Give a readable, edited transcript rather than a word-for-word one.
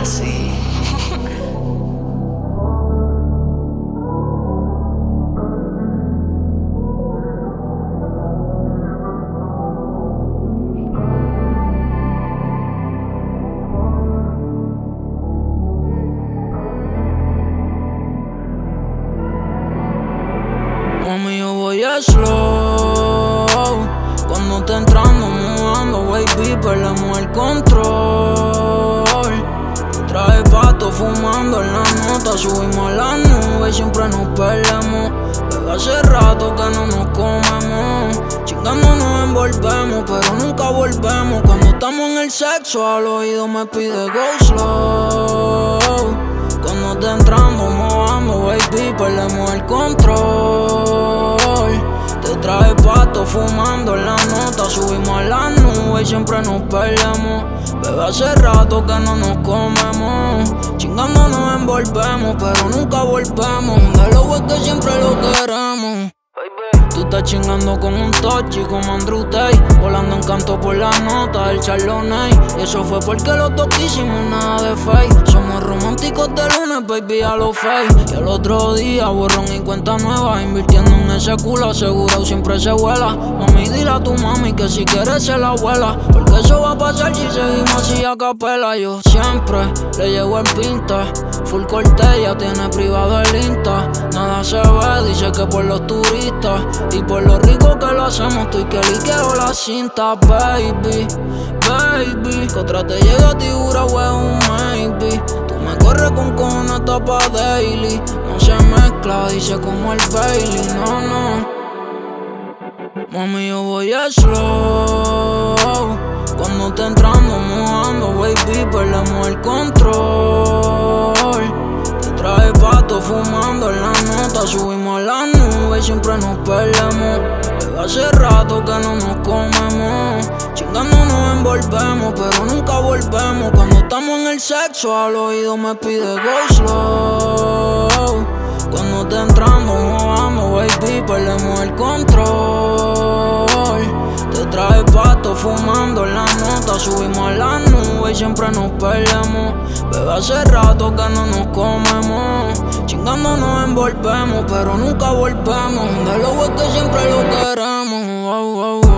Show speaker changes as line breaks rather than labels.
así.
Mami, yo voy a slow. Cuando te entrando, mudando, baby, perdemos el control. Te trae pato fumando en la nota, subimos a la nube y siempre nos peleamos. Pero hace rato que no nos comemos, chingando nos envolvemos, pero nunca volvemos. Cuando estamos en el sexo, al oído me pide go slow. Cuando te entrando, mojando, baby, perdemos el control. Te trae pato fumando en la nota, subimos a la nube y siempre nos peleamos. Bebé, hace rato que no nos comemos, chingando nos envolvemos, pero nunca volvemos. De lo es que siempre lo queremos. Tú estás chingando con un tochi como Andrew Tate, volando en canto por la nota del Charlotte. Y eso fue porque los dos quisimos nada de fake. Somos románticos de lunes, baby, a lo fake. Y al otro día borrón y cuenta nueva, invirtiendo en ese culo asegurado siempre se vuela. Mami, dile a tu mami que si quieres ser la abuela, porque eso va a pasar si seguimos así a capela. Yo siempre le llevo en pinta, full corte, ya tiene privado el Insta. Nada se ve, dice que por los turistas y por lo rico que lo hacemos, estoy que liqueo la cinta, baby, baby. Que otra te llega a ti, jura, o es un maybe. Tú me corres con cojones tapa daily. No se mezcla, dice como el Bailey, no, no. Mami, yo voy a slow. Cuando te entrando, mojando, baby, perdemos el control. Te trae pato fumando en la nota, subimos a la nube y siempre nos peleamos. Pero hace rato que no nos comemos, chingando nos envolvemos, pero nunca volvemos. Cuando estamos en el sexo, al oído me pide go slow. Cuando te entrando, mojando, baby, perdemos el control. Te trae pato fumando en la nota, subimos a la nube y siempre nos peleamos. Bebé, hace rato que no nos comemos, chingando nos envolvemos, pero nunca volvemos. De lo es que siempre lo queremos. Oh, oh, oh.